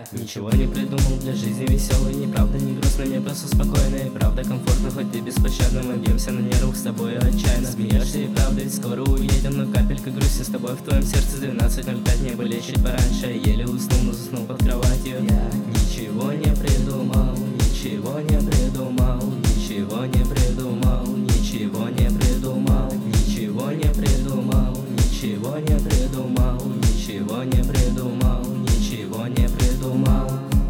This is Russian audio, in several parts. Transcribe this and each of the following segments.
ничего не придумал для жизни веселой. Ни правда, ни грустно, мне просто спокойно. И правда комфортно, хоть и беспощадно. Мы бьемся на нервах с тобой отчаянно. Смеешься и правда, ведь скоро уедем. Но капелька грусти с тобой в твоем сердце. 12:05, мне бы лечить пораньше. Еле уснул, но заснул под кроватью. Я ничего не придумал, ничего не придумал, ничего не придумал, ничего не придумал, ничего не придумал, ничего не придумал, ничего не придумал, ничего не придумал.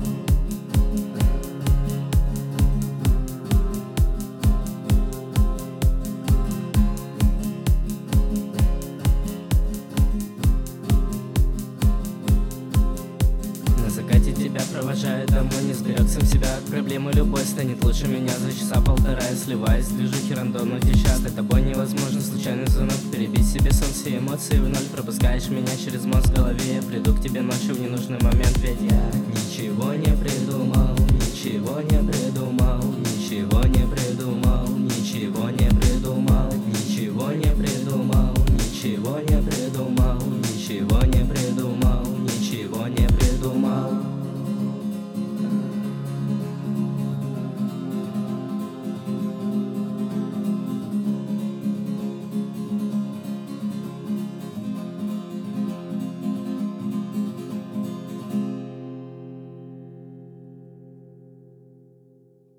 На закате тебя провожаю домой, не сберег сам себя от проблемы. Любой станет лучше меня за часа полтора. Я сливаюсь в движухи рандомно течат. С тобой невозможно случайный звонок перебить себе сон, все эмоции в ноль. Пропускаешь меня через мозг в голове. Я приду к тебе ночью в ненужный момент. Ведь я ничего не придумал, ничего не придумал, ничего не